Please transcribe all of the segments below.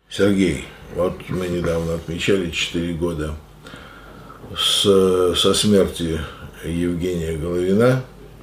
Сергей, вот мы недавно отмечали 4 года со смерти Евгения Головина,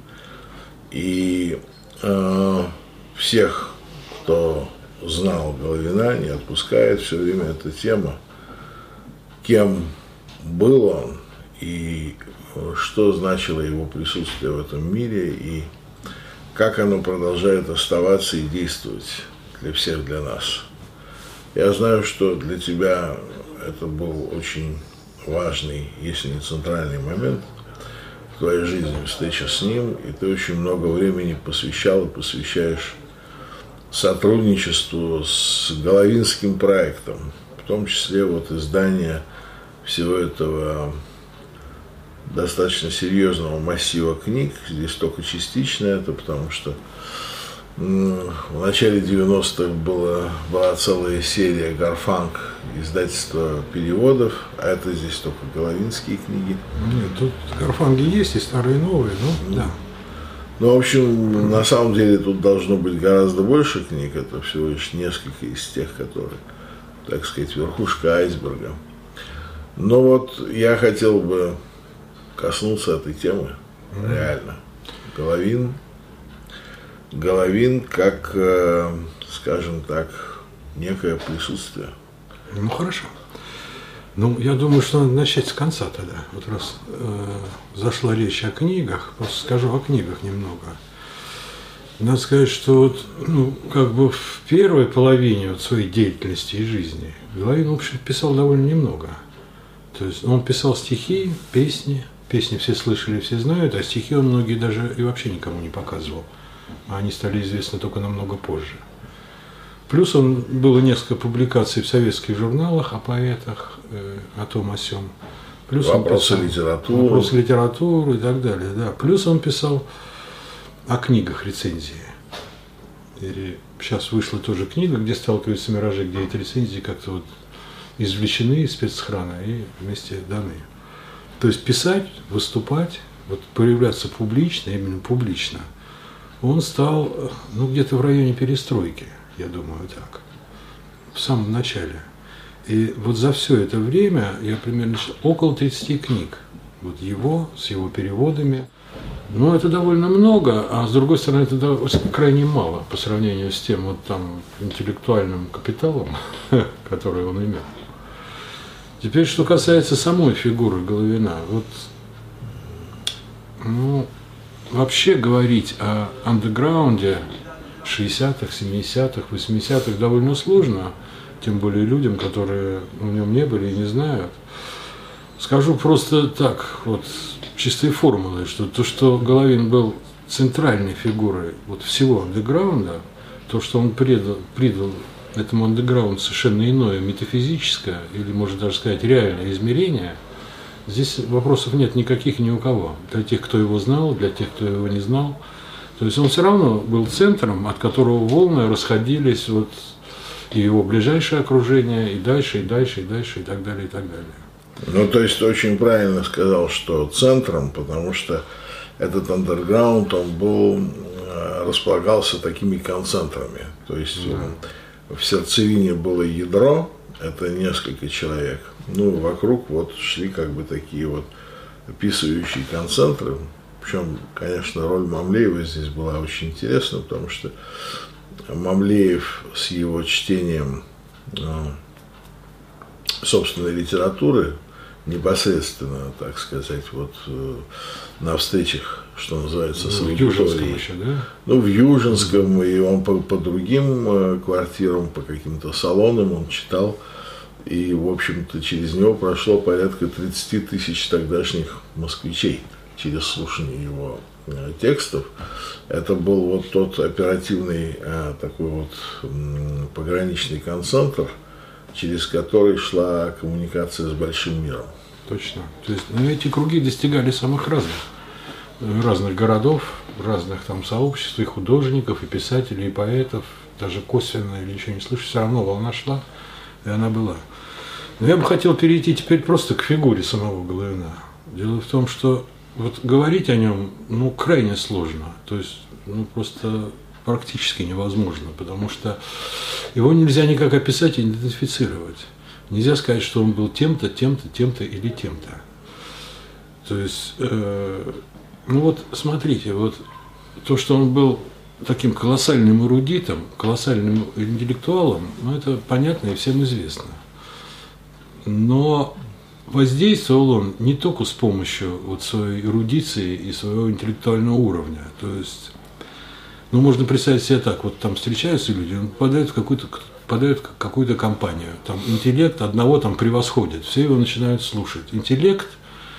и всех, кто знал Головина, не отпускает все время эта тема, кем был он и что значило его присутствие в этом мире, и как оно продолжает оставаться и действовать для всех, для нас. Я знаю, что для тебя это был очень важный, если не центральный момент в твоей жизни, встреча с ним, и ты очень много времени посвящал и посвящаешь сотрудничеству с Головинским проектом, в том числе вот издание всего этого достаточно серьезного массива книг. Здесь только частично это, потому что в начале 90-х была целая серия «Гарфанг», издательство переводов, а это здесь только головинские книги. Нет, тут «Гарфанги» есть, и старые, и новые, но да. Ну, в общем, на самом деле тут должно быть гораздо больше книг, это всего лишь несколько из тех, которые, так сказать, верхушка айсберга. Но вот я хотел бы коснуться этой темы, реально. Головин как, скажем так, некое присутствие. Ну, хорошо. Ну, я думаю, что надо начать с конца тогда. Вот раз зашла речь о книгах, просто скажу о книгах немного. Надо сказать, что вот, как бы в первой половине вот своей деятельности и жизни Головин, в общем, писал довольно немного. То есть он писал стихи, песни. Песни все слышали, все знают, а стихи он многие даже и вообще никому не показывал. Они стали известны только намного позже. Плюс было несколько публикаций в советских журналах о поэтах, о том, о сём. Плюс вопросы литературы и так далее. Да. Плюс он писал о книгах рецензии. И сейчас вышла тоже книга, где сталкиваются миражи, где эти рецензии как-то вот извлечены из спецхрана и вместе даны. То есть писать, выступать, вот появляться публично, именно публично, он стал где-то в районе перестройки, я думаю, так, в самом начале. И вот за все это время я примерно около 30 книг, вот его, с его переводами. Но это довольно много, а с другой стороны, это крайне мало по сравнению с тем вот там интеллектуальным капиталом, который он имел. Теперь, что касается самой фигуры Головина, вот, вообще говорить о андеграунде 60-х, 70-х, 80-х довольно сложно, тем более людям, которые в нем не были и не знают. Скажу просто так, вот, чистой формулой, что то, что Головин был центральной фигурой вот всего андеграунда, то, что он придал этому андеграунду совершенно иное метафизическое, или, можно даже сказать, реальное измерение, здесь вопросов нет никаких ни у кого. Для тех, кто его знал, для тех, кто его не знал. То есть он все равно был центром, от которого волны расходились вот и его ближайшее окружение, и дальше, и дальше, и дальше, и так далее, и так далее. Ну, то есть очень правильно сказал, что центром, потому что этот андерграунд, он располагался такими концентрами. То есть в сердцевине было ядро, это несколько человек. Вокруг вот шли как бы такие вот описывающие концентры. Причем, конечно, роль Мамлеева здесь была очень интересна, потому что Мамлеев с его чтением собственной литературы непосредственно, так сказать, вот на встречах, что называется, с аудиторией. Еще, да? В Южинском, и он по другим квартирам, по каким-то салонам он читал. И, в общем-то, через него прошло порядка 30 тысяч тогдашних москвичей через слушание его текстов. Это был вот тот оперативный такой вот пограничный концентр, через который шла коммуникация с большим миром. Точно. То есть эти круги достигали самых разных городов, разных там сообществ, и художников, и писателей, и поэтов, даже косвенно или ничего не слышу, все равно волна шла, и она была. Но я бы хотел перейти теперь просто к фигуре самого Головина. Дело в том, что вот говорить о нем, крайне сложно. То есть, просто практически невозможно, потому что его нельзя никак описать и идентифицировать. Нельзя сказать, что он был тем-то, тем-то, тем-то или тем-то. То есть, ну вот смотрите, вот то, что он был таким колоссальным эрудитом, колоссальным интеллектуалом, ну это понятно и всем известно. Но воздействовал он не только с помощью вот своей эрудиции и своего интеллектуального уровня. То есть, ну можно представить себе так, вот там встречаются люди, он попадает в какую-то компанию, там интеллект одного там превосходит, все его начинают слушать. Интеллект,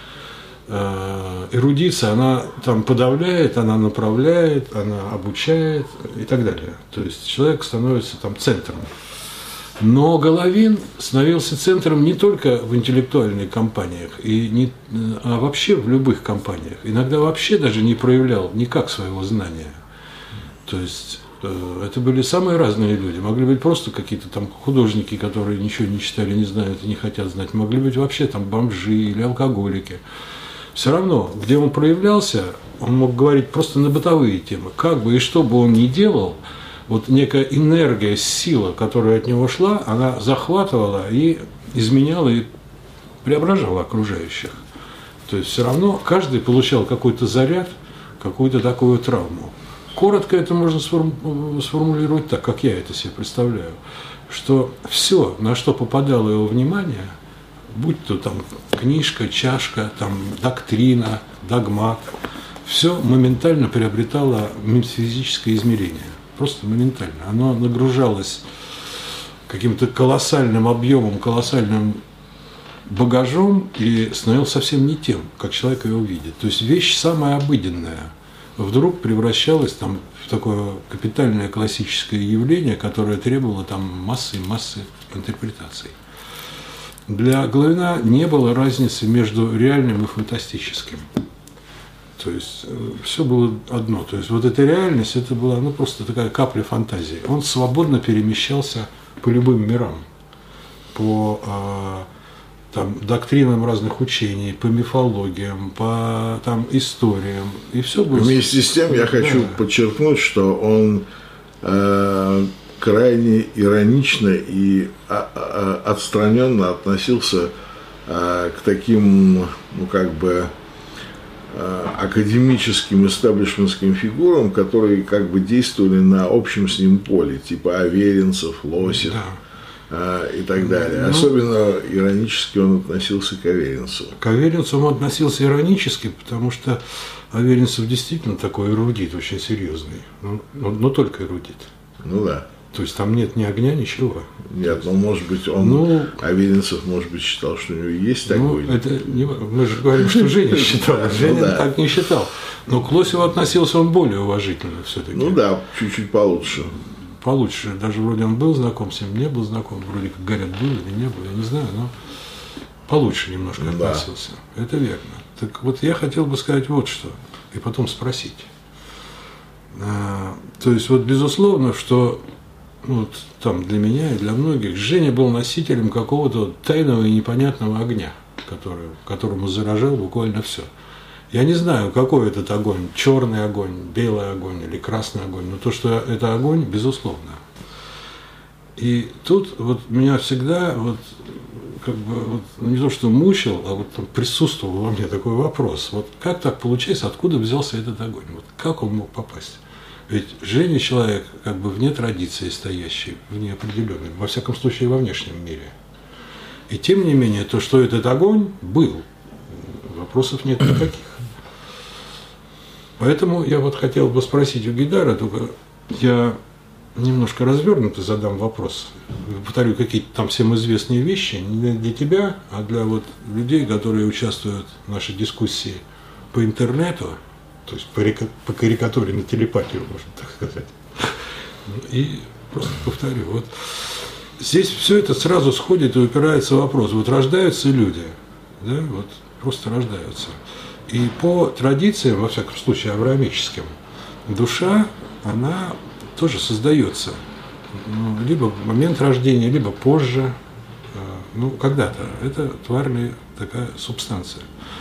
эрудиция, она там подавляет, она направляет, она обучает и так далее. То есть человек становится там центром. Но Головин становился центром не только в интеллектуальных компаниях, а вообще в любых компаниях. Иногда вообще даже не проявлял никак своего знания. То есть это были самые разные люди. Могли быть просто какие-то там художники, которые ничего не читали, не знают и не хотят знать. Могли быть вообще там бомжи или алкоголики. Все равно, где он проявлялся, он мог говорить просто на бытовые темы. Как бы и что бы он ни делал, вот некая энергия, сила, которая от него шла, она захватывала и изменяла и преображала окружающих. То есть все равно каждый получал какой-то заряд, какую-то такую травму. Коротко это можно сформулировать так, как я это себе представляю, что все, на что попадало его внимание, будь то там книжка, чашка, там доктрина, догмат, все моментально приобретало метафизическое измерение. Просто моментально. Оно нагружалось каким-то колоссальным объемом, колоссальным багажом и становилось совсем не тем, как человек его видит. То есть вещь самая обыденная вдруг превращалась там в такое капитальное классическое явление, которое требовало там массы и массы интерпретаций. Для Головина не было разницы между реальным и фантастическим. То есть все было одно. То есть вот эта реальность, это была просто такая капля фантазии. Он свободно перемещался по любым мирам, по там, доктринам разных учений, по мифологиям, по там, историям. И все было... Вместе с тем я хочу подчеркнуть, что он крайне иронично и отстраненно относился к таким, ну как бы, академическим истеблишментским фигурам, которые как бы действовали на общем с ним поле, типа Аверинцев, Лосев и так далее. Особенно иронически он относился к Аверинцеву. К Аверинцеву он относился иронически, потому что Аверинцев действительно такой эрудит, очень серьезный, но только эрудит. Ну да. То есть там нет ни огня, ничего. Нет, но может быть он, Аверинцев, может быть, считал, что у него есть такой. Это не, мы же говорим, что Женя считал. Женя так не считал. Но к Лосеву относился он более уважительно все-таки. Ну да, чуть-чуть получше. Получше. Даже вроде он был знаком с ним, не был знаком. Вроде как говорят, был или не был, я не знаю, но получше немножко относился. Это верно. Так вот я хотел бы сказать вот что. И потом спросить. То есть вот безусловно, что вот там для меня и для многих Женя был носителем какого-то тайного и непонятного огня, которому заражал буквально все. Я не знаю, какой этот огонь, черный огонь, белый огонь или красный огонь, но то, что это огонь, безусловно. И тут вот меня всегда вот, как бы, вот, не то что мучил, а вот там присутствовал во мне такой вопрос. Вот как так получается, откуда взялся этот огонь? Вот как он мог попасть? Ведь Женя человек как бы вне традиции стоящий, вне определенной, во всяком случае во внешнем мире. И тем не менее, то, что этот огонь был, вопросов нет никаких. Поэтому я вот хотел бы спросить у Гайдара, только я немножко развернуто задам вопрос. Повторю какие-то там всем известные вещи, не для тебя, а для вот людей, которые участвуют в нашей дискуссии по интернету, то есть по карикатуре на телепатию, можно так сказать. И просто повторю, вот здесь все это сразу сходит и упирается в вопрос. Вот рождаются люди, да, вот просто рождаются. И по традициям, во всяком случае авраамическим, душа, она тоже создается. Либо в момент рождения, либо позже, когда-то. Это тварная такая субстанция.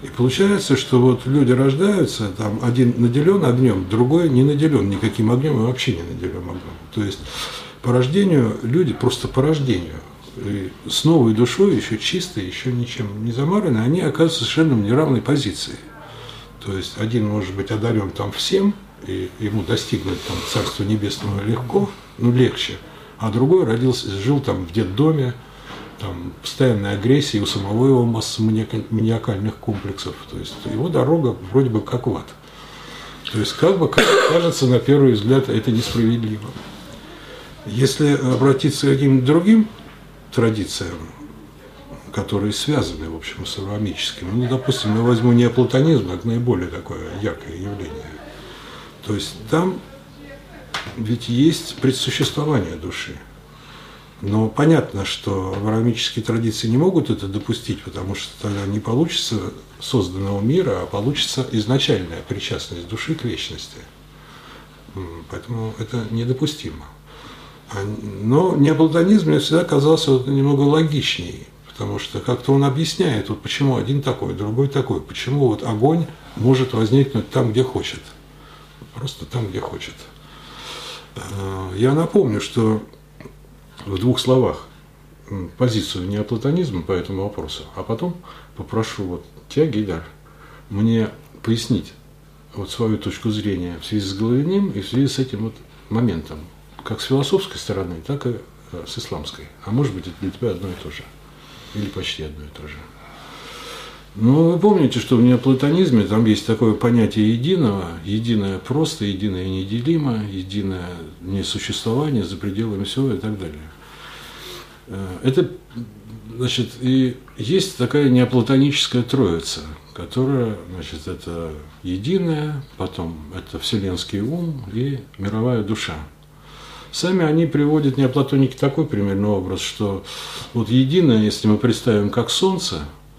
И получается, что вот люди рождаются, там один наделен огнем, другой не наделен никаким огнем и вообще не наделен огнем. То есть по рождению люди просто по рождению и с новой душой, еще чистой, еще ничем не замараны, они оказываются совершенно в неравной позиции. То есть один может быть одарен там всем, и ему достигнуть там Царства Небесного легко, легче, а другой жил там в детдоме, там постоянной агрессии, у самого его масса маниакальных комплексов. То есть его дорога вроде бы как в ад. То есть как бы кажется на первый взгляд это несправедливо. Если обратиться к каким-то другим традициям, которые связаны, в общем, с авраамическими, допустим, я возьму неоплатонизм как наиболее такое яркое явление. То есть там ведь есть предсуществование души. Но понятно, что авраамические традиции не могут это допустить, потому что тогда не получится созданного мира, а получится изначальная причастность души к вечности. Поэтому это недопустимо. Но неоплатонизм мне всегда казался немного логичнее, потому что как-то он объясняет, вот почему один такой, другой такой, почему вот огонь может возникнуть там, где хочет. Просто там, где хочет. Я напомню, что в двух словах позицию неоплатонизма по этому вопросу, а потом попрошу вот тебя, Гейдар, мне пояснить вот свою точку зрения в связи с Головиным и в связи с этим вот моментом, как с философской стороны, так и с исламской. А может быть, это для тебя одно и то же. Или почти одно и то же. Ну, вы помните, что в неоплатонизме там есть такое понятие единого, единое просто, единое неделимо, единое несуществование за пределами всего и так далее. Это, значит, и есть такая неоплатоническая троица, которая, значит, это единое, потом это вселенский ум и мировая душа. Сами они приводят неоплатоники такой примерный образ, что вот единое, если мы представим как солнце,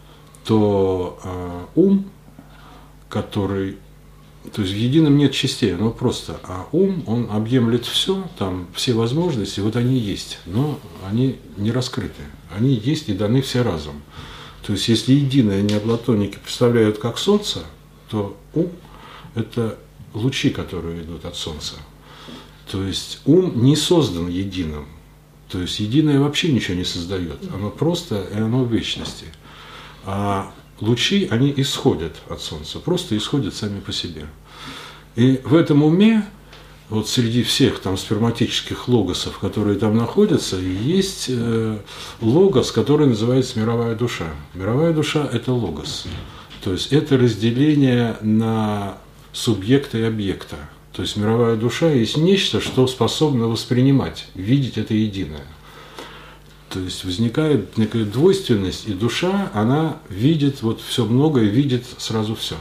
то ум, который, то есть в едином нет частей, оно просто, а ум, он объемлет все, там все возможности, вот они есть, но они не раскрыты, они есть и даны все разом. То есть если единое неоплатоники представляют как солнце, то ум – это лучи, которые идут от солнца. То есть ум не создан единым, то есть единое вообще ничего не создает, оно просто, и оно в вечности. А лучи, они исходят от Солнца, просто исходят сами по себе. И в этом уме, вот среди всех там сперматических логосов, которые там находятся, есть логос, который называется мировая душа. Мировая душа – это логос. То есть это разделение на субъекта и объекта. То есть мировая душа есть нечто, что способно воспринимать, видеть это единое. То есть возникает некая двойственность, и душа, она видит вот все многое, видит сразу все.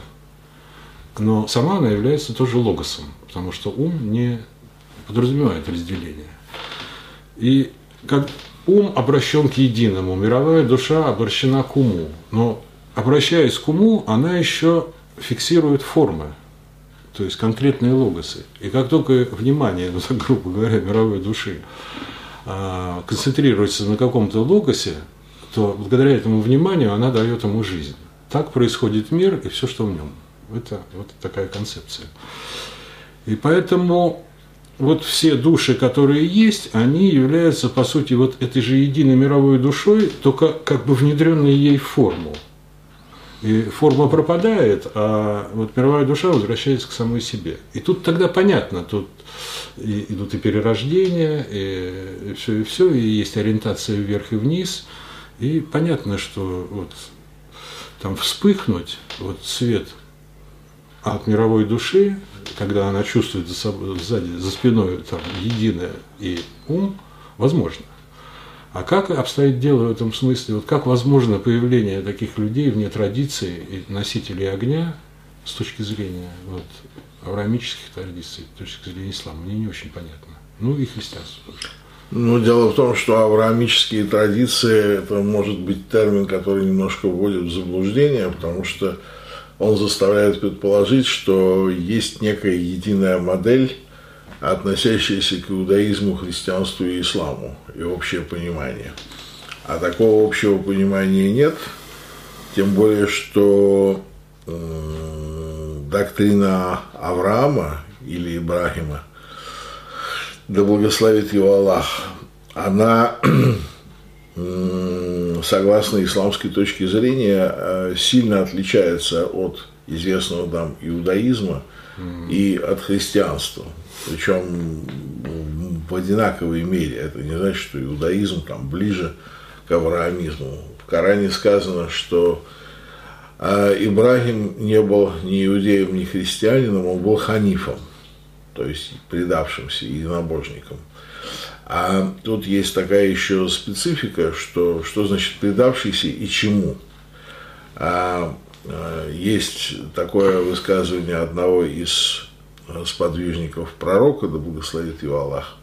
Но сама она является тоже логосом, потому что ум не подразумевает разделение. И как ум обращен к единому, мировая душа обращена к уму. Но обращаясь к уму, она еще фиксирует формы, то есть конкретные логосы. И как только внимание, ну так грубо говоря, мировой души концентрируется на каком-то логосе, то благодаря этому вниманию она дает ему жизнь. Так происходит мир и все, что в нем. Это вот такая концепция. И поэтому вот все души, которые есть, они являются, по сути, вот этой же единой мировой душой, только как бы внедренной ей в форму. И форма пропадает, а вот мировая душа возвращается к самой себе. И тут тогда понятно, тут идут и перерождения, и все, и есть ориентация вверх и вниз. И понятно, что вот там вспыхнуть, вот свет от мировой души, когда она чувствует за собой, сзади, за спиной там, единое и ум, возможно. А как обстоит дело в этом смысле? Вот как возможно появление таких людей вне традиции и носителей огня с точки зрения вот, авраамических традиций, с точки зрения ислама? Мне не очень понятно. Ну и христианство тоже. Ну, дело в том, что авраамические традиции – это может быть термин, который немножко вводит в заблуждение, потому что он заставляет предположить, что есть некая единая модель, относящаяся к иудаизму, христианству и исламу, и общее понимание. А такого общего понимания нет, тем более, что доктрина Авраама или Ибрахима, да благословит его Аллах, она, согласно исламской точке зрения, сильно отличается от известного нам иудаизма и от христианства. Причем в одинаковой мере. Это не значит, что иудаизм там ближе к авраамизму. В Коране сказано, что Ибрахим не был ни иудеем, ни христианином, он был ханифом, то есть предавшимся единобожником. А тут есть такая еще специфика, что значит предавшийся и чему. Есть такое высказывание одного из сподвижников пророка, да благословит его Аллах,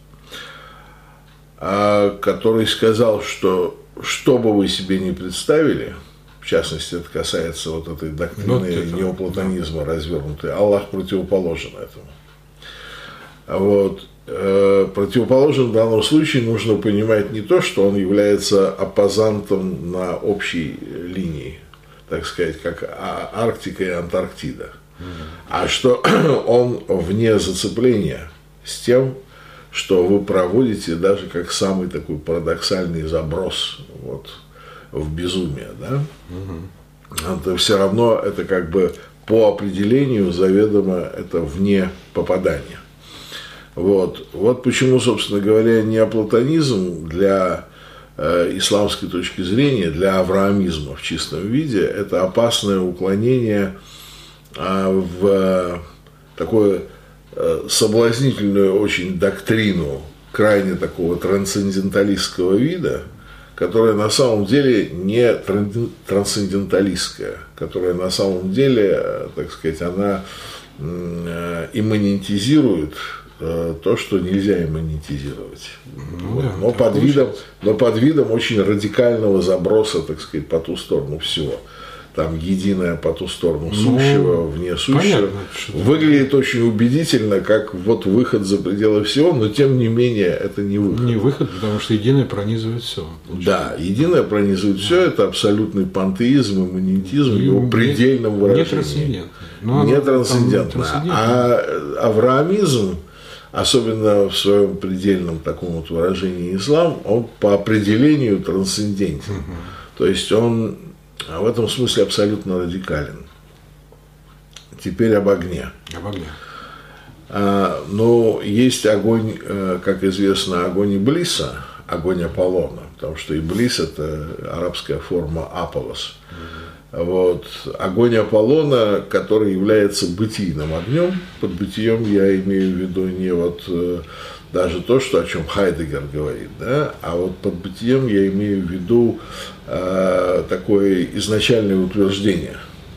который сказал, что бы вы себе не представили, в частности, это касается вот этой доктрины неоплатонизма развернутой, Аллах противоположен этому. Вот. Противоположен в данном случае нужно понимать не то, что он является оппозантом на общей линии, так сказать, как Арктика и Антарктида, а что он вне зацепления с тем, что вы проводите даже как самый такой парадоксальный заброс вот, в безумие, да? Это все равно, это как бы по определению заведомо это вне попадания. Вот почему, собственно говоря, неоплатонизм для исламской точки зрения, для авраамизма в чистом виде, это опасное уклонение в такую соблазнительную очень доктрину крайне такого трансценденталистского вида, которая на самом деле не трансценденталистская, которая на самом деле, так сказать, она имманентизирует то, что нельзя имманентизировать. Но под видом очень радикального заброса, так сказать, по ту сторону всего. Там единое по ту сторону сущего, вне сущего. Выглядит очень убедительно, как вот выход за пределы всего, но тем не менее это не выход. Не выход, потому что единое пронизывает все. Да, единое пронизывает все, это абсолютный пантеизм, имманентизм, его предельном выражении. Не трансцендентно. А авраамизм, особенно в своем предельном таком вот выражении ислам, он по определению трансцендентен. То есть он в этом смысле абсолютно радикален. Теперь об огне. Но есть огонь, как известно, огонь Иблиса, огонь Аполлона, потому что Иблис – это арабская форма Аполлос. Вот. Огонь Аполлона, который является бытийным огнем, под бытием я имею в виду не вот даже то, что, о чем Хайдеггер говорит, да, а вот под бытием я имею в виду такое изначальное утверждение,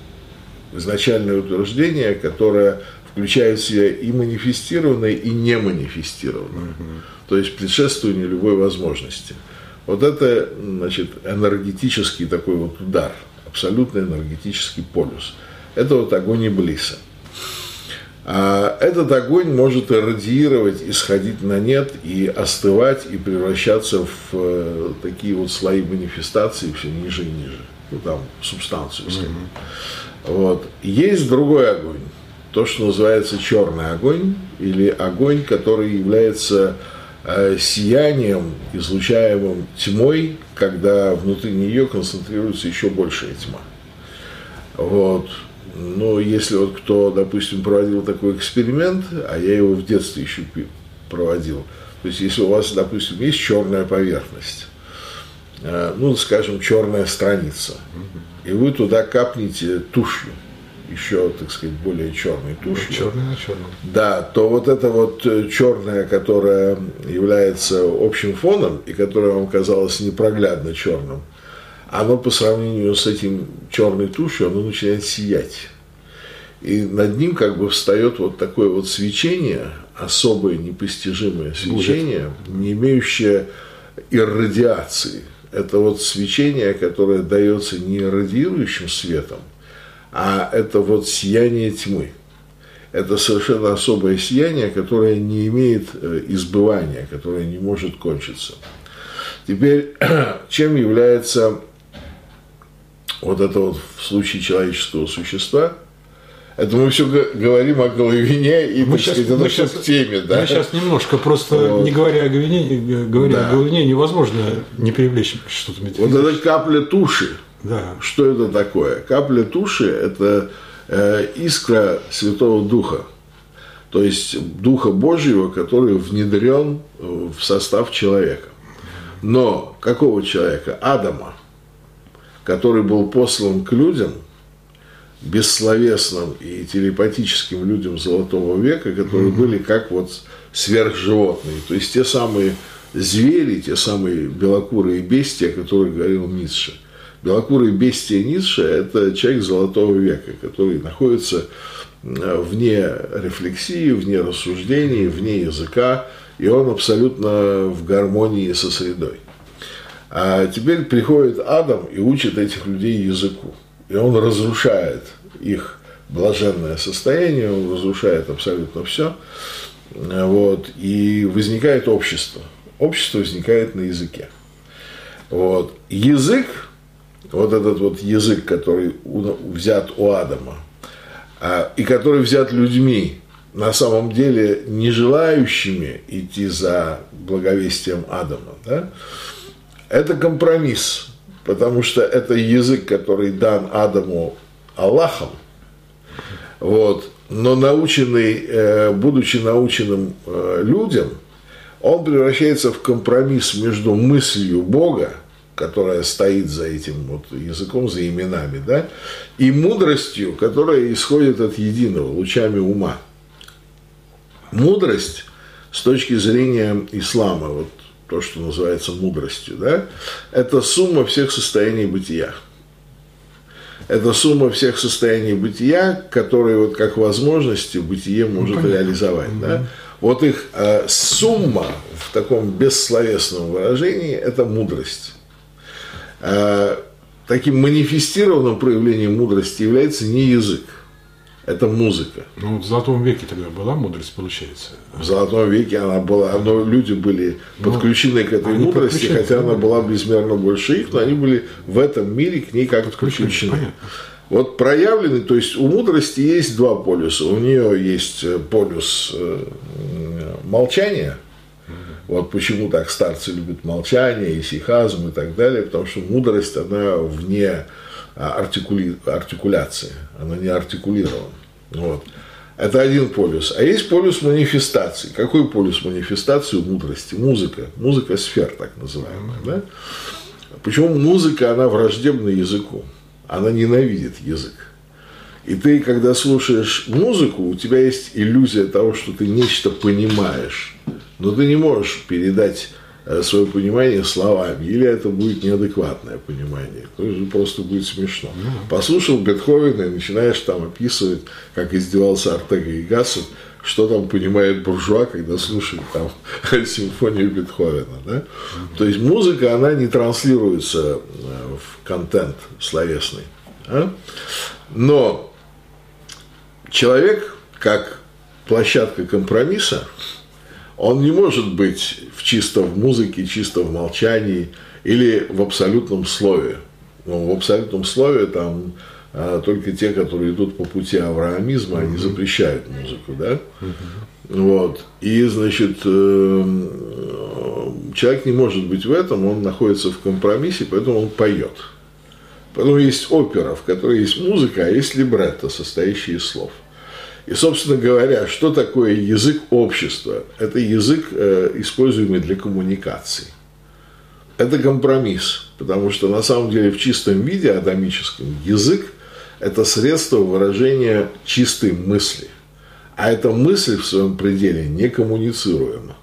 которое включает в себя и манифестированное, и не манифестированное, то есть предшествование любой возможности. Вот это, значит, энергетический такой вот удар, абсолютно энергетический полюс. Это вот огонь Иблиса. А этот огонь может радиировать, исходить на нет и остывать, и превращаться в такие вот слои манифестации все ниже и ниже, ну там субстанцию сходить. Вот. Есть другой огонь, то, что называется черный огонь, или огонь, который является сиянием, излучаемым тьмой, когда внутри нее концентрируется еще большая тьма. Вот. Но если вот кто, допустим, проводил такой эксперимент, а я его в детстве еще проводил, то есть если у вас, допустим, есть черная поверхность, ну, скажем, черная страница, и вы туда капнете тушью, еще, так сказать, более черной тушью, черный на черном, да, то вот это вот черное, которое является общим фоном и которое вам казалось непроглядно черным, оно по сравнению с этим черной тушью, оно начинает сиять. И над ним как бы встает вот такое вот свечение, особое непостижимое свечение, не имеющее иррадиации. Это вот свечение, которое дается не радиирующим светом, а это вот сияние тьмы. Это совершенно особое сияние, которое не имеет избывания, которое не может кончиться. Теперь, чем является вот это вот в случае человеческого существа, это мы все говорим о головине и, так сказать, это все к теме, да? Мы сейчас немножко, просто вот. Не говоря о головине, говоря о головине, невозможно не привлечь что-то метафизическое. Вот это капля туши. Да. Что это такое? Капля туши – это искра Святого Духа, то есть Духа Божьего, который внедрен в состав человека. Но какого человека? Адама, который был послан к людям, бессловесным и телепатическим людям Золотого века, которые были как вот сверхживотные, то есть те самые звери, те самые белокурые бестии, о которых говорил Ницше. Белокурый бестия Ницше – это человек Золотого века, который находится вне рефлексии, вне рассуждений, вне языка, и он абсолютно в гармонии со средой. А теперь приходит Адам и учит этих людей языку. И он разрушает их блаженное состояние, он разрушает абсолютно все. Вот, и возникает общество. Общество возникает на языке. Вот. Язык, вот этот вот язык, который взят у Адама, и который взят людьми, на самом деле не желающими идти за благовестием Адама, да, это компромисс. Потому что это язык, который дан Адаму Аллахом, вот, но будучи наученным людям, он превращается в компромисс между мыслью Бога, которая стоит за этим вот языком, за именами, да, и мудростью, которая исходит от единого, лучами ума. Мудрость с точки зрения ислама, вот, то, что называется мудростью, да, это сумма всех состояний бытия. Это сумма всех состояний бытия, которые вот как возможности бытие может реализовать. Да? Вот их сумма в таком бессловесном выражении – это мудрость. Таким манифестированным проявлением мудрости является не язык. Это музыка. Ну, в Золотом веке тогда была мудрость, получается? В Золотом веке она была, но люди были подключены к этой мудрости, хотя она была безмерно больше их, но они были в этом мире к ней как подключены. Понятно. Вот проявлены, то есть у мудрости есть два полюса. У нее есть полюс молчания. Вот почему так старцы любят молчание, исихазм и так далее, потому что мудрость, она вне артикуляции, она не артикулирована. Вот. Это один полюс. А есть полюс манифестации. Какой полюс манифестации у мудрости? Музыка. Музыка сфер, так называемая. Да? Почему музыка, она враждебна языку? Она ненавидит язык. И ты, когда слушаешь музыку, у тебя есть иллюзия того, что ты нечто понимаешь, но ты не можешь передать свое понимание словами, или это будет неадекватное понимание, то есть просто будет смешно. Послушал Бетховена и начинаешь там описывать, как издевался Ортега и Гассет, что там понимает буржуа, когда слушает там симфонию Бетховена. Да? То есть музыка, она не транслируется в контент словесный. Да? Но человек, как площадка компромисса, он не может быть чисто в музыке, чисто в молчании или в абсолютном слове. Ну, в абсолютном слове там только те, которые идут по пути авраамизма, они запрещают музыку, да? Вот. И, значит, человек не может быть в этом, он находится в компромиссе, поэтому он поет. Поэтому есть опера, в которой есть музыка, а есть либретто, состоящий из слов. И, собственно говоря, что такое язык общества? Это язык, используемый для коммуникации. Это компромисс, потому что на самом деле в чистом виде, адамическом, язык – это средство выражения чистой мысли. А эта мысль в своем пределе не коммуницируема.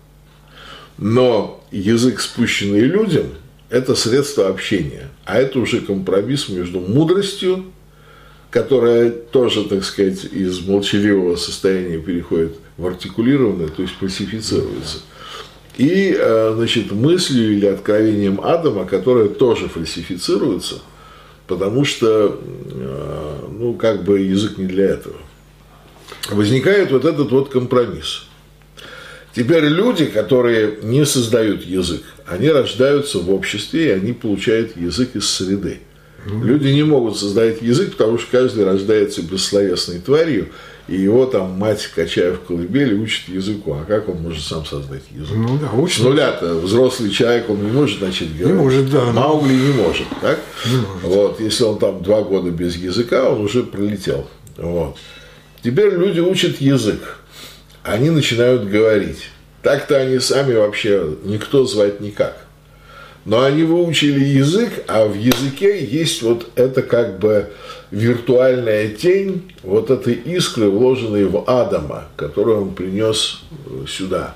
Но язык, спущенный людям, это средство общения. А это уже компромисс между мудростью, которая тоже, так сказать, из молчаливого состояния переходит в артикулированное, то есть фальсифицируется. И, значит, мыслью или откровением Адама, которое тоже фальсифицируется, потому что, ну, как бы язык не для этого. Возникает вот этот вот компромисс. Теперь люди, которые не создают язык, они рождаются в обществе, и они получают язык из среды. Люди не могут создать язык, потому что каждый рождается бессловесной тварью, и его там мать, качая в колыбели, учит языку. А как он может сам создать язык? Ну да, учит. С нуля-то взрослый человек, он не может начать говорить. Не может, да. Маугли не может, так? Не может. Вот, если он там 2 года без языка, он уже пролетел. Вот. Теперь люди учат язык. Они начинают говорить. Так-то они сами вообще никто звать никак. Но они выучили язык, а в языке есть вот это как бы виртуальная тень вот этой искры, вложенной в Адама, которую он принес сюда.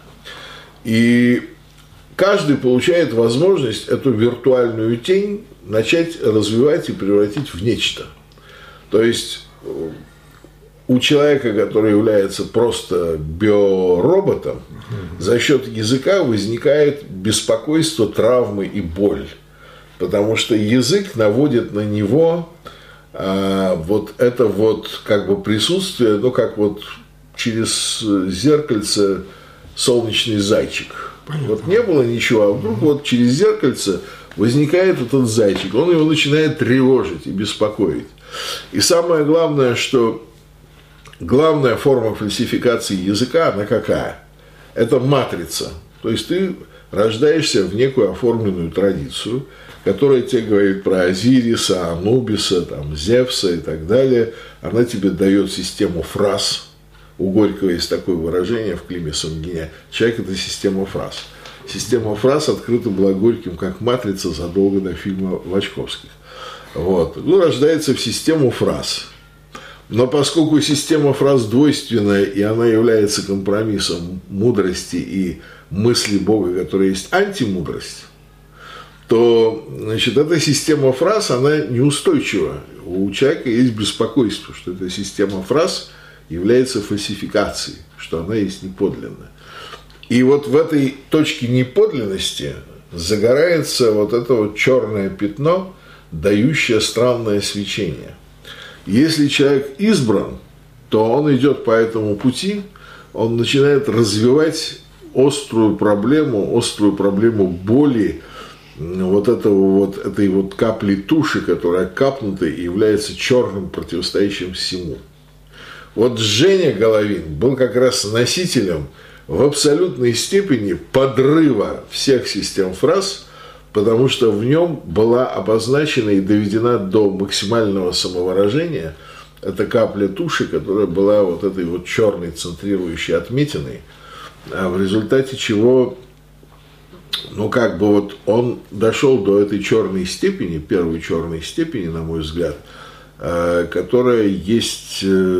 И каждый получает возможность эту виртуальную тень начать развивать и превратить в нечто. То есть у человека, который является просто биороботом, за счет языка возникает беспокойство, травмы и боль. Потому что язык наводит на него вот это вот как бы присутствие, ну как вот через зеркальце солнечный зайчик. Понятно. Вот не было ничего, а вдруг вот через зеркальце возникает этот зайчик, он его начинает тревожить и беспокоить. И самое главное, что главная форма фальсификации языка, она какая? Это матрица. То есть ты рождаешься в некую оформленную традицию, которая тебе говорит про Азириса, Анубиса, там, Зевса и так далее. Она тебе дает систему фраз. У Горького есть такое выражение в Климе Самгине. Человек – это система фраз. Система фраз открыта была Горьким как матрица задолго до фильма Вачковских. Вот. Ну, рождается в систему фраз. Но поскольку система фраз двойственная, и она является компромиссом мудрости и мысли Бога, которая есть антимудрость, то, значит, эта система фраз, она неустойчива. У человека есть беспокойство, что эта система фраз является фальсификацией, что она есть неподлинная. И вот в этой точке неподлинности загорается вот это вот черное пятно, дающее странное свечение. Если человек избран, то он идет по этому пути, он начинает развивать острую проблему боли, вот этой вот капли туши, которая капнута и является черным противостоящим всему. Вот Женя Головин был как раз носителем в абсолютной степени подрыва всех систем фраз, потому что в нем была обозначена и доведена до максимального самовыражения эта капля туши, которая была вот этой вот черной центрирующей отметиной, в результате чего, ну как бы вот он дошел до этой черной степени, первой черной степени, на мой взгляд, которая есть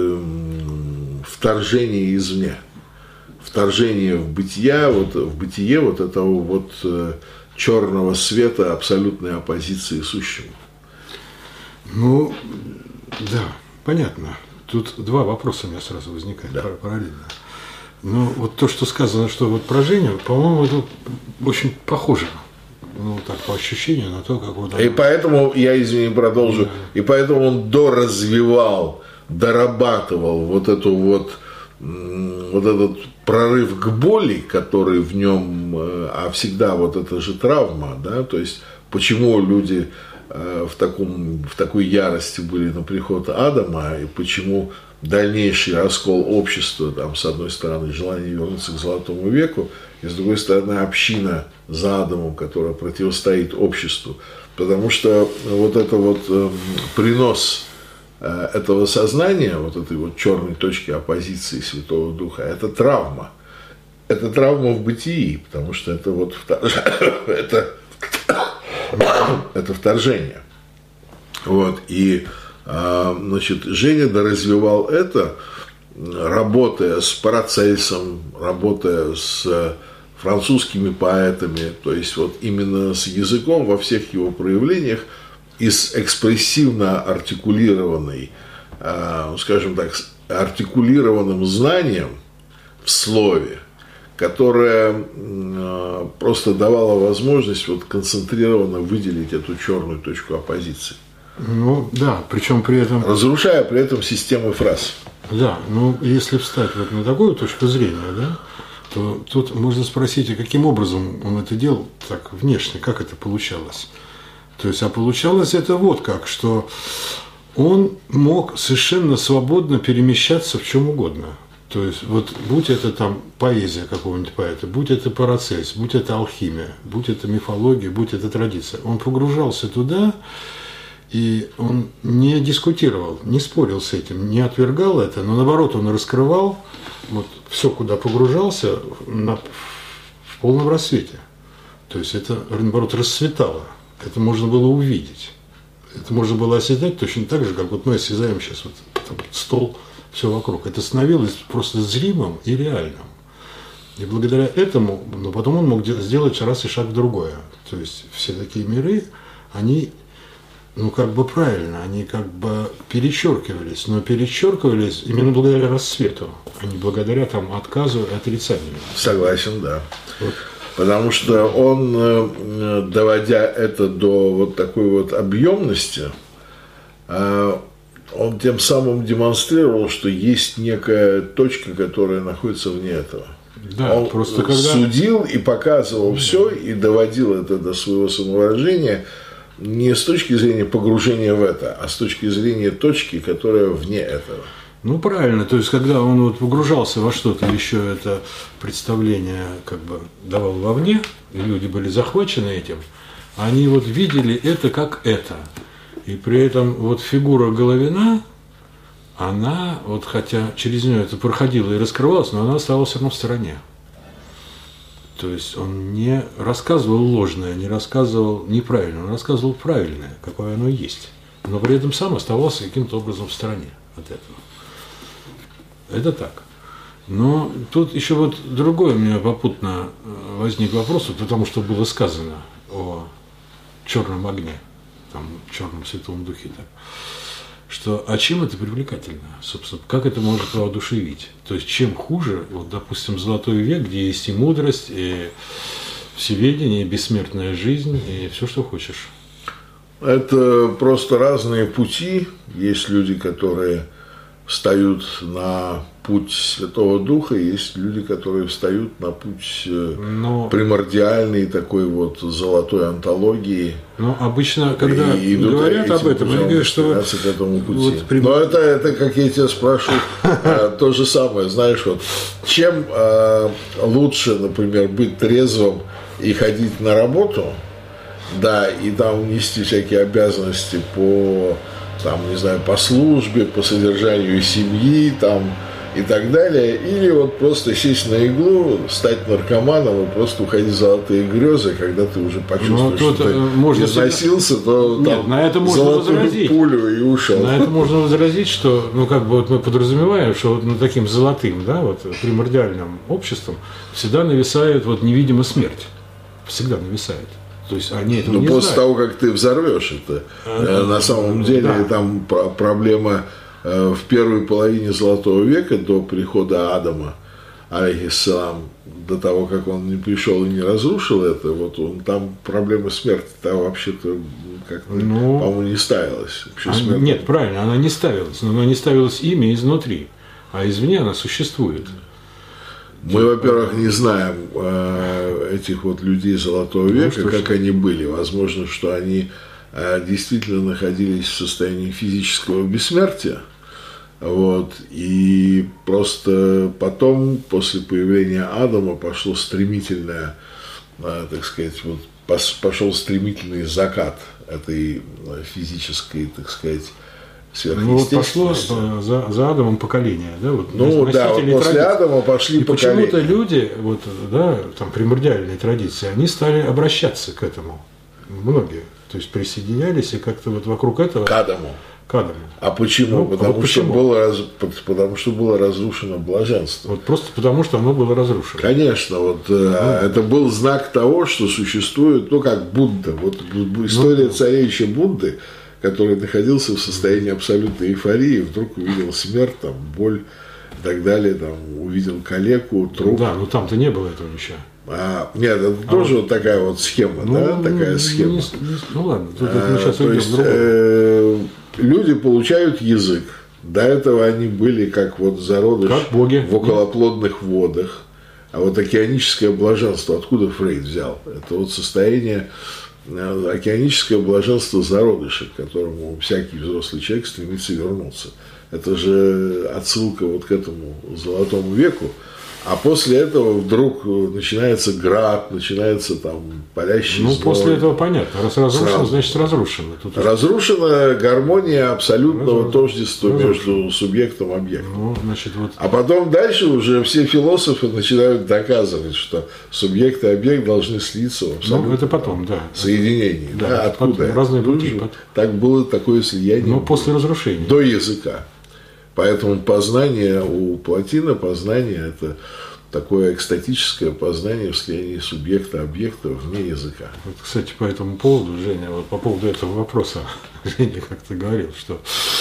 вторжение извне, вторжение в бытие вот этого вот черного света абсолютной оппозиции сущему. Ну, да, понятно. Тут 2 вопроса у меня сразу возникают, да, параллельно. Но вот то, что сказано, что вот про Женю, по-моему, это очень похоже, ну, так, по ощущению, на то, как вот... И поэтому, я, извини, продолжу, да. И поэтому он доразвивал, дорабатывал вот эту вот этот прорыв к боли, который в нем, а всегда вот это же травма, да, то есть почему люди в такой ярости были на приход Адама, и почему дальнейший раскол общества, там, с одной стороны, желание вернуться к Золотому веку, и с другой стороны, община за Адамом, которая противостоит обществу, потому что вот это вот принос этого сознания, вот этой вот черной точки оппозиции Святого Духа, это травма. Это травма в бытии, потому что это вот это вторжение. Вот. И, значит, Женя доразвивал это, работая с Парацельсом, работая с французскими поэтами, то есть вот именно с языком во всех его проявлениях, и с экспрессивно артикулированной, скажем так, артикулированным знанием в слове, которое просто давало возможность вот концентрированно выделить эту черную точку оппозиции. Ну да, причем при этом... Разрушая при этом системы фраз. Да, ну если встать вот на такую точку зрения, да, то тут можно спросить, а каким образом он это делал так внешне, как это получалось? То есть, а получалось это вот как, что он мог совершенно свободно перемещаться в чем угодно. То есть, вот будь это там поэзия какого-нибудь поэта, будь это Парацельс, будь это алхимия, будь это мифология, будь это традиция, он погружался туда, и он не дискутировал, не спорил с этим, не отвергал это, но наоборот он раскрывал вот все, куда погружался, в полном рассвете. То есть это, наоборот, расцветало. Это можно было увидеть. Это можно было осязать точно так же, как вот мы осязаем сейчас вот там, стол, все вокруг. Это становилось просто зримым и реальным. И благодаря этому, но потом он мог сделать раз и шаг в другое. То есть все такие миры, они, ну, как бы правильно, они как бы перечеркивались, но перечеркивались именно благодаря рассвету, а не благодаря там отказу и отрицанию. Согласен, да. Вот. Потому что он, доводя это до вот такой вот объемности, он тем самым демонстрировал, что есть некая точка, которая находится вне этого. Да, он просто когда... судил и показывал все, и доводил это до своего самовыражения не с точки зрения погружения в это, а с точки зрения точки, которая вне этого. Ну, правильно, то есть, когда он вот погружался во что-то, еще это представление как бы давал вовне, и люди были захвачены этим, они вот видели это как это. И при этом вот фигура Головина, она, вот хотя через нее это проходило и раскрывалось, но она оставалась все равно в стороне. То есть он не рассказывал ложное, не рассказывал неправильное, он рассказывал правильное, какое оно есть. Но при этом сам оставался каким-то образом в стороне от этого. Это так. Но тут еще вот другой у меня попутно возник вопрос, вот потому что было сказано о черном огне, там, черном святом духе, так, что, а чем это привлекательно, собственно, как это может воодушевить? То есть, чем хуже, вот, допустим, Золотой век, где есть и мудрость, и всеведение, и бессмертная жизнь, и все, что хочешь. Это просто разные пути. Есть люди, которые встают на путь Святого Духа, есть люди, которые встают на путь примордиальной такой вот золотой антологии. Но обычно, когда говорят об этом, они говорят, что к этому пути. Вот но это, как я тебя спрашиваю, то же самое, знаешь, вот чем лучше, например, быть трезвым и ходить на работу, да, и там нести всякие обязанности по, там, не знаю, по службе, по содержанию семьи, там, и так далее, или вот просто сесть на иглу, стать наркоманом и просто уходить в золотые грезы, когда ты уже почувствуешь, что ты износился, то нет, там на это можно золотую возразить. Пулю и ушел. На это можно возразить, что, ну, как бы вот мы подразумеваем, что вот над таким золотым, да, вот примордиальным обществом всегда нависает вот невидимая смерть. Всегда нависает. То есть они этого не после знают. того, как ты взорвешь это, на самом деле да. Там проблема в первой половине Золотого века, до прихода Адама, алейхиссалам, до того, как он не пришел и не разрушил это, вот он, там проблема смерти там вообще-то как-то, по-моему, не ставилась. Нет, правильно, она не ставилась, но она не ставилась ими изнутри, а извне она существует. Мы, во-первых, не знаем этих вот людей Золотого века, как они были. Возможно, что они действительно находились в состоянии физического бессмертия. Вот, и просто потом, после появления Адама, пошло стремительное, так сказать, вот, пошел стремительный закат этой физической, так сказать, сверхъестественности. Ну, вот пошло за Адамом поколение, да? Вот, ну да, вот после Адама пошли поколения. Почему-то люди, вот, да, там примордиальные традиции, они стали обращаться к этому, многие, то есть присоединялись и как-то вот вокруг этого. К Адаму. А почему? Ну, потому, почему? Потому что было разрушено блаженство. Вот просто потому, что оно было разрушено. Конечно, вот это был знак того, что существует, ну как Будда. Вот история царевича Будды, который находился в состоянии абсолютной эйфории, вдруг увидел смерть, там, боль и так далее, там, увидел калеку, труп. Да, но там-то не было этого ничего. Нет, это тоже вот такая вот схема, да, такая схема. Ну ладно, тут мы сейчас то есть, люди получают язык. До этого они были как вот зародыш в околоплодных водах. А вот океаническое блаженство, откуда Фрейд взял? Это вот состояние океаническое блаженство зародыша, к которому всякий взрослый человек стремится вернуться. Это же отсылка вот к этому золотому веку. А после этого вдруг начинается град, начинается там палящий зной. После этого понятно. Раз разрушено, значит разрушено. Тут разрушена гармония абсолютного тождества между субъектом и объектом. А потом дальше уже все философы начинают доказывать, что субъект и объект должны слиться в абсолютном это потом, соединении. Откуда? Потом, разные пути. Так было такое слияние после разрушения. До языка. Поэтому познание у Плотина, познание – это такое экстатическое познание в слиянии субъекта и объекта вне языка. Вот, кстати, по этому поводу, Женя, по поводу этого вопроса, Женя как-то говорил, что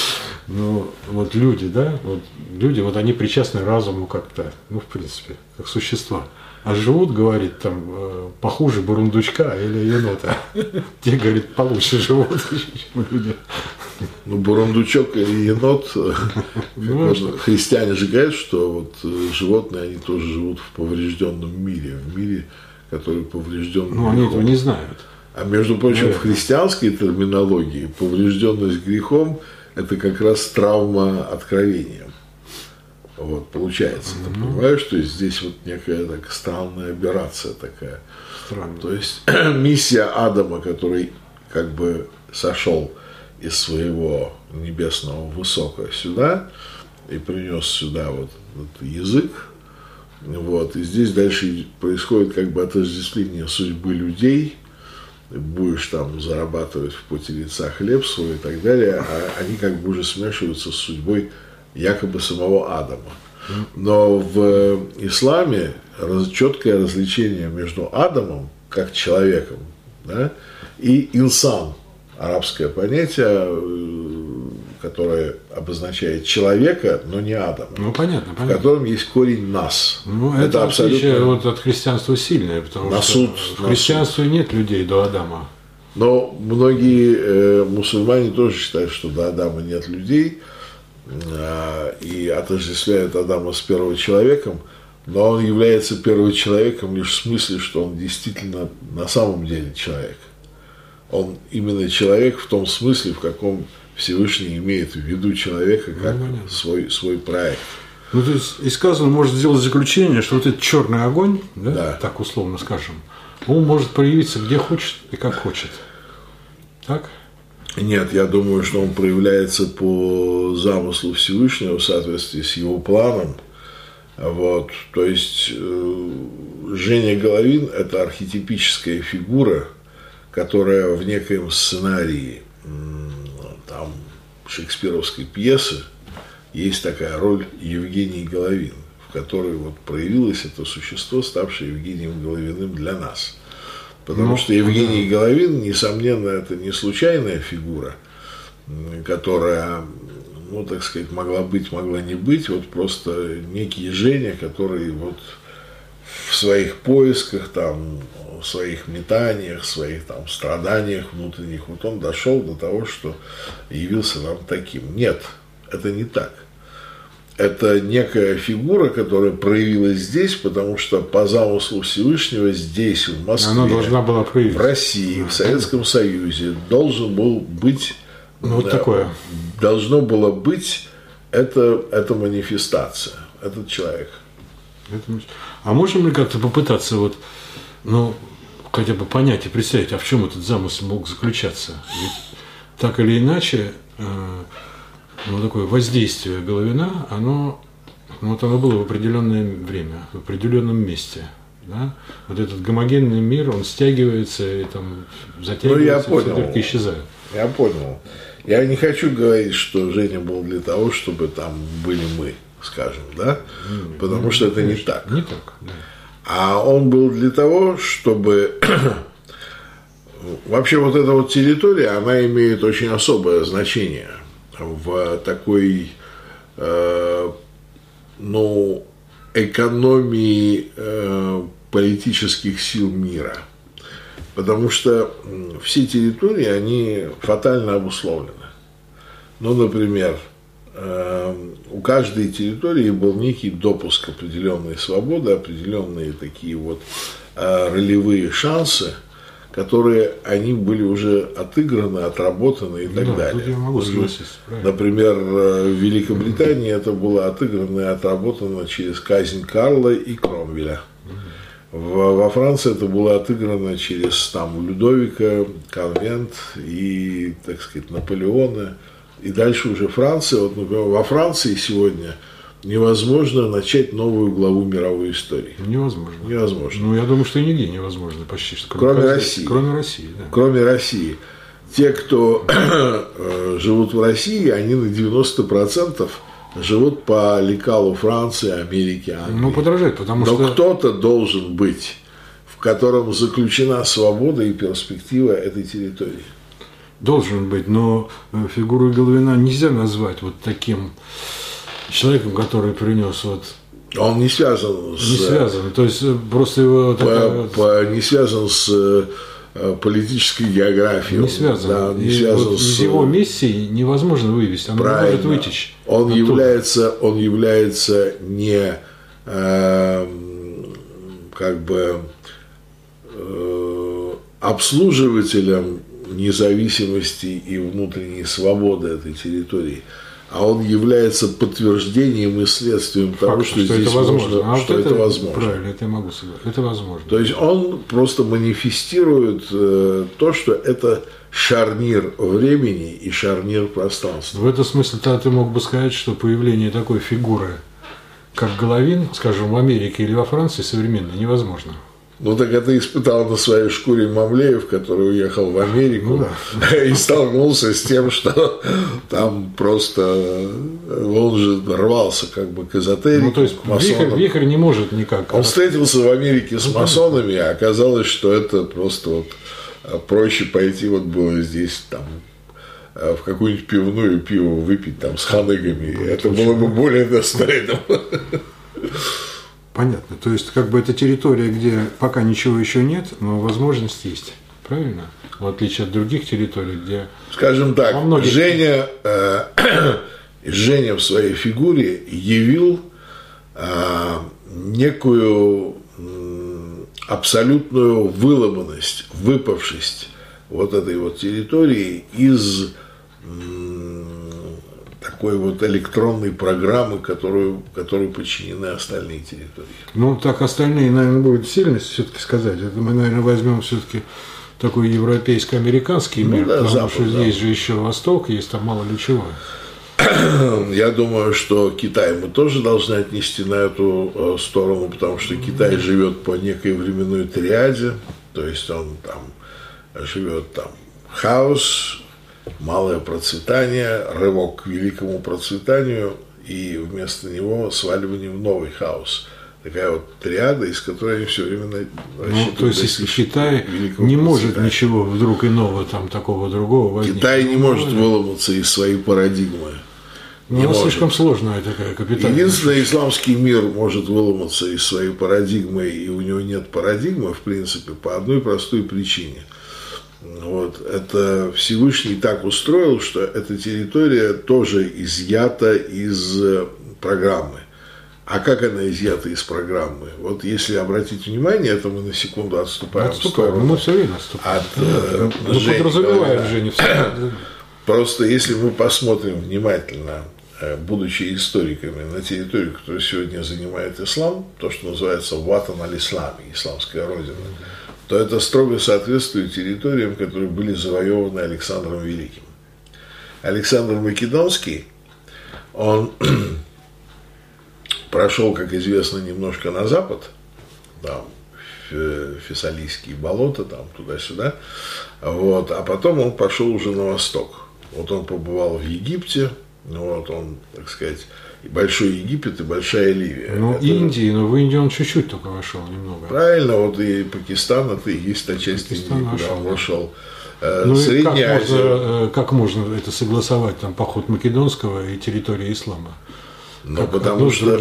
люди, они причастны разуму как-то, в принципе, как существа. А живут, говорит, там, похуже бурундучка или енота. Те, говорит, получше живут, чем люди. Бурундучок или енот, христиане же говорят, что животные, они тоже живут в поврежденном мире, в мире, который поврежден. Они этого не знают. А между прочим, в христианской терминологии поврежденность грехом – это как раз травма откровением. Получается, ты понимаешь, что здесь некая так странная аберрация такая. Странно. То есть миссия Адама, который как бы сошел из своего небесного высокого сюда и принес сюда этот язык. И здесь дальше происходит как бы отождествление судьбы людей. Будешь там зарабатывать в поте лица хлеб свой и так далее, а они как бы уже смешиваются с судьбой якобы самого Адама. Но в исламе четкое различение между Адамом, как человеком, и инсан, арабское понятие, которое обозначает человека, но не Адама. Понятно. В котором есть корень нас. Это абсолютно от христианства сильное, потому что в христианстве нет людей до Адама. Но многие мусульмане тоже считают, что до Адама нет людей, и отождествляют Адама с первым человеком, но он является первым человеком лишь в смысле, что он действительно на самом деле человек. Он именно человек в том смысле, в каком Всевышний имеет в виду человека как свой проект. То есть из сказанного можно сделать заключение, что этот черный огонь, так условно скажем, он может проявиться где хочет и как хочет. Так? Нет, я думаю, что он проявляется по замыслу Всевышнего в соответствии с его планом. То есть Женя Головин – это архетипическая фигура, которая в некоем сценарии там, шекспировской пьесы есть такая роль Евгений Головин, в которой проявилось это существо, ставшее Евгением Головиным для нас. Потому что Евгений Головин, несомненно, это не случайная фигура, которая, так сказать, могла быть, могла не быть, просто некий Женя, который в своих поисках, там, в своих метаниях, в своих там страданиях внутренних, он дошел до того, что явился нам таким. Нет, это не так. Это некая фигура, которая проявилась здесь, потому что по замыслу Всевышнего здесь, в Москве, она должна была проявиться. В России, в Советском Союзе должен был быть, такое. Должно было быть эта манифестация, этот человек. А можем ли как-то попытаться хотя бы понять и представить, а в чем этот замысел мог заключаться? Ведь так или иначе, такое воздействие Головина, оно было в определенное время, в определенном месте. Да? Этот гомогенный мир, он стягивается и там затягивается, и только исчезает. Я понял. Я не хочу говорить, что Женя был для того, чтобы там были мы, скажем, да? Потому что это не так. Не так, да. А он был для того, чтобы... Вообще эта территория, она имеет очень особое значение в такой, экономии политических сил мира. Потому что все территории, они фатально обусловлены. Например, у каждой территории был некий допуск определенной свободы, определенные такие ролевые шансы, которые они были уже отыграны, отработаны и так далее. Тут я могу согласиться, например, в Великобритании это было отыграно и отработано через казнь Карла и Кромвеля. Во Франции это было отыграно через там, Людовика, Конвент и, так сказать, Наполеона. И дальше уже Франция. Вот, например, во Франции сегодня невозможно начать новую главу мировой истории. Невозможно. Невозможно. Ну, я думаю, что и нигде невозможно почти что. Кроме России. Кроме России, да. Кроме России. Те, кто живут в России, они на 90% живут по лекалу Франции, Америки, Англии. Ну, подражает, потому что... Но кто-то должен быть, в котором заключена свобода и перспектива этой территории. Должен быть, но фигуру Головина нельзя назвать вот таким человеком, который принес вот... Он не связан с... Не связан, то есть просто его... Не связан с политической географией. Не связан. Да, не и связан вот с... Из его миссии невозможно вывести, она не может вытечь. Он является не как бы обслуживателем независимости и внутренней свободы этой территории, а он является подтверждением и следствием того, что здесь это возможно. Что это возможно. Правильно, это я могу сказать. Это возможно. То есть он просто манифестирует то, что это шарнир времени и шарнир пространства. В этом смысле ты мог бы сказать, что появление такой фигуры, как Головин, скажем, в Америке или во Франции современной, невозможно. Ну, так это испытал на своей шкуре Мамлеев, который уехал в Америку и столкнулся с тем, что там просто он же рвался как бы к эзотерике. Ну, то есть вихрь не может никак. Он встретился в Америке с масонами, а оказалось, что это просто вот проще пойти вот было здесь там в какую-нибудь пивную пиво выпить там с ханыгами. Это было бы более достойно. Понятно. То есть, как бы это территория, где пока ничего еще нет, но возможность есть. Правильно? В отличие от других территорий, где... Скажем так, Женя в своей фигуре явил некую абсолютную выломанность, выпавшесть вот этой вот территории из такой вот электронной программы, которой подчинены остальные территории. Ну, так остальные, наверное, будет сильно все-таки сказать. Это мы, наверное, возьмем все-таки такой европейско-американский мир, да, потому Запад, что здесь же еще Восток, есть там мало ли чего. Я думаю, что Китай мы тоже должны отнести на эту сторону, потому что Китай живет по некой временной триаде, то есть он там живет там хаос, малое процветание, рывок к великому процветанию и вместо него сваливание в новый хаос. Такая вот триада, из которой они все время рассчитывают. Ну, то есть, если Китай не может ничего вдруг иного, там, такого другого возникнуть. Китай не может выломаться из своей парадигмы. Ну, она слишком сложная такая капитальная. Единственное, исламский мир может выломаться из своей парадигмы, и у него нет парадигмы, в принципе, по одной простой причине. Вот, это Всевышний так устроил, что эта территория тоже изъята из программы. А как она изъята из программы? Вот если обратить внимание, это мы на секунду отступаем в сторону. Мы все время отступаем. Мы подразумеваем Женю. Просто если мы посмотрим внимательно, будучи историками, на территорию, которую сегодня занимает ислам, то, что называется Ватан аль-Ислам, исламская родина, то это строго соответствует территориям, которые были завоеваны Александром Великим. Александр Македонский, он прошел, как известно, немножко на запад, там, Фессалийские болота, там, туда-сюда, вот, а потом он пошел уже на восток. Вот он побывал в Египте, вот он, так сказать, и Большой Египет, и Большая Ливия. Ну, это... Индии, но в Индию он чуть-чуть только вошел, немного. Правильно, вот и Пакистан, это и есть та часть Индии, куда он вошел. Ну, Средняя Азия... как можно это согласовать, там, поход Македонского и территории ислама? Ну, потому что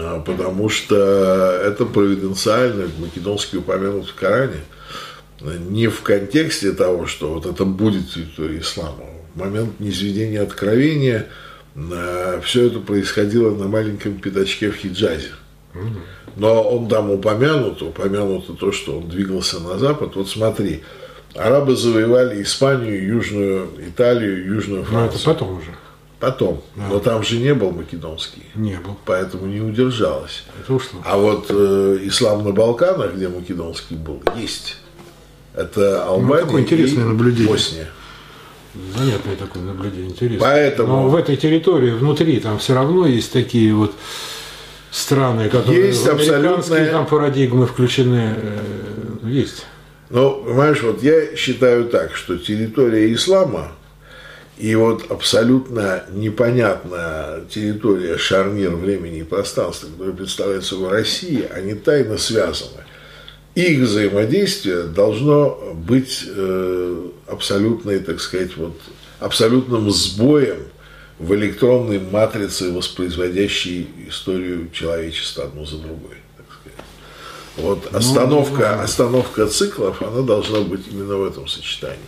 это провиденциально, Македонский упомянут в Коране, не в контексте того, что вот это будет территория ислама. В момент низведения откровения все это происходило на маленьком пятачке в Хиджазе. Но он там упомянуто то, что он двигался на запад. Вот смотри, Арабы завоевали Испанию, Южную Италию, Южную Но Францию. это потом уже. Потом. Да. Но там же не был македонский. Не был. Поэтому не удержалось. Это ушло. А вот ислам на Балканах, где македонский был, есть. Это Албания такое интересное и наблюдение. Босния. Занятное такое наблюдение, интересно. Поэтому- Но в этой территории, внутри, там все равно есть такие вот страны, которые Есть в американские абсолютная- там парадигмы включены. Есть. Но, понимаешь, вот я считаю так, что территория ислама и вот абсолютно непонятная территория шарнир времени и пространства, которая представляет собой Россия, они тайно связаны. Их взаимодействие должно быть абсолютной, так сказать, вот, абсолютным сбоем в электронной матрице, воспроизводящей историю человечества одну за другой. Так сказать. Вот остановка циклов, она должна быть именно в этом сочетании.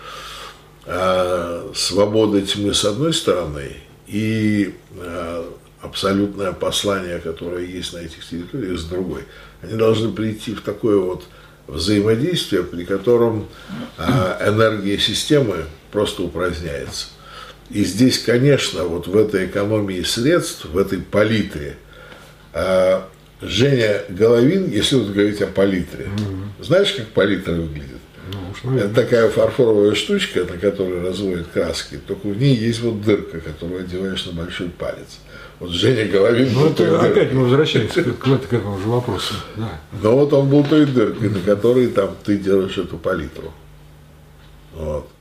Свобода тьмы с одной стороны и абсолютное послание, которое есть на этих территориях, с другой. Они должны прийти в такое вот взаимодействие, при котором энергия системы просто упраздняется. И здесь, конечно, вот в этой экономии средств, в этой палитре, Женя Головин, если вот говорить о палитре, знаешь, как палитра выглядит? Ну, уж, наверное. Это такая фарфоровая штучка, на которой разводят краски, только в ней есть вот дырка, которую одеваешь на большой палец. Вот Женя Головин Ну, был той это дыркой. опять мы возвращаемся к этому же вопросу. Да. Но вот он был той дыркой, на которой там ты делаешь эту палитру. Вот.